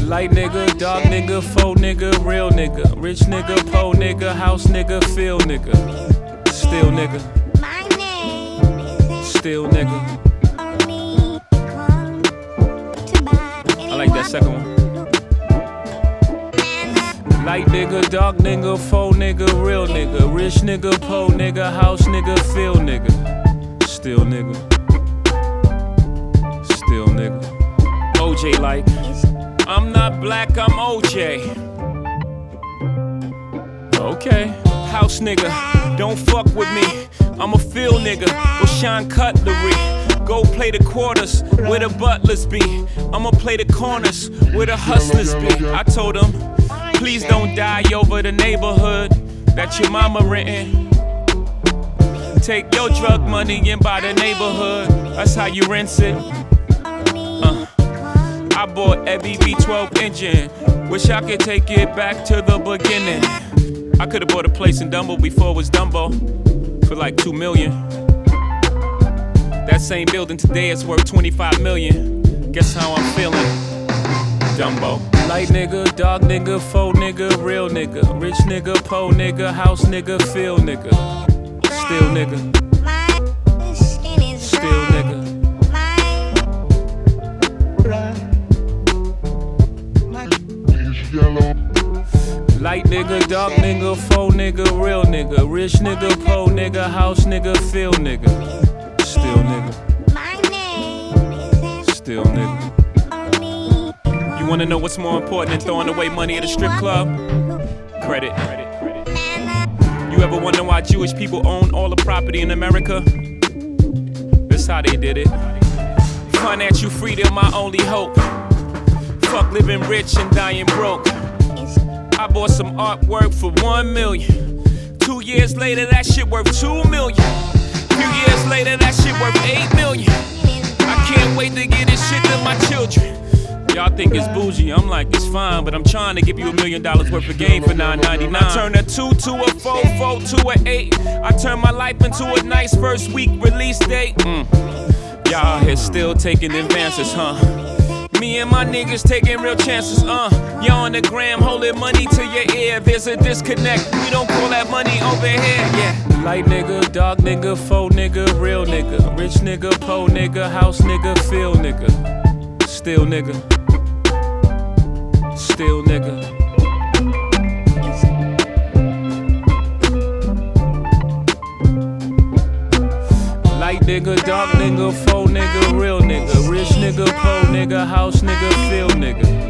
Light nigga, dark nigga, faux nigga, real nigga, rich nigga, po nigga, house nigga, feel nigga, still nigga, still nigga. I like that second one. Light nigga, dark nigga, faux nigga, real nigga, rich nigga, po nigga, house nigga, feel nigga, still nigga, still nigga. OJ like, I'm not black, I'm OJ. Okay, house nigga, don't fuck with me. I'm a feel nigga, go shine cutlery. Go play the quarters where the butlers be. I'ma play the corners where the hustlers be. I told them, please don't die over the neighborhood that your mama renting. Take your drug money and buy the neighborhood. That's how you rinse it. I bought every V12 engine. Wish I could take it back to the beginning. I could've bought a place in Dumbo before it was Dumbo for like 2 million. That same building today is worth 25 million. Guess how I'm feeling? Dumbo. Light nigga, dark nigga, faux nigga, real nigga, rich nigga, po nigga, house nigga, feel nigga, still nigga, still nigga. Light nigga, dark nigga, faux nigga, real nigga, rich nigga, po nigga, house nigga, feel nigga, still nigga, still nigga. You wanna know what's more important than throwing away money at a strip club? Credit. You ever wonder why Jewish people own all the property in America? That's how they did it. Financial freedom, my only hope. Fuck living rich and dying broke. I bought some artwork for 1 million. 2 years later, that shit worth 2 million. Few years later, that shit worth 8 million. I can't wait to get this shit to my children. Y'all think it's bougie, I'm like, it's fine, but I'm trying to give you $1 million worth of game for $9.99. I turn a 2 to a 4, 4 to an 8. I turn my life into a nice first week release date. Y'all here still taking advances, huh? Me and my niggas taking real chances, Y'all on the gram holding money to your ear. There's a disconnect, we don't call that money over here, yeah. Light nigga, dark nigga, faux nigga, real nigga, rich nigga, po nigga, house nigga, feel nigga, still nigga, still nigga. Light nigga, dark nigga, faux nigga, real nigga, rich nigga, po nigga, house nigga, feel nigga,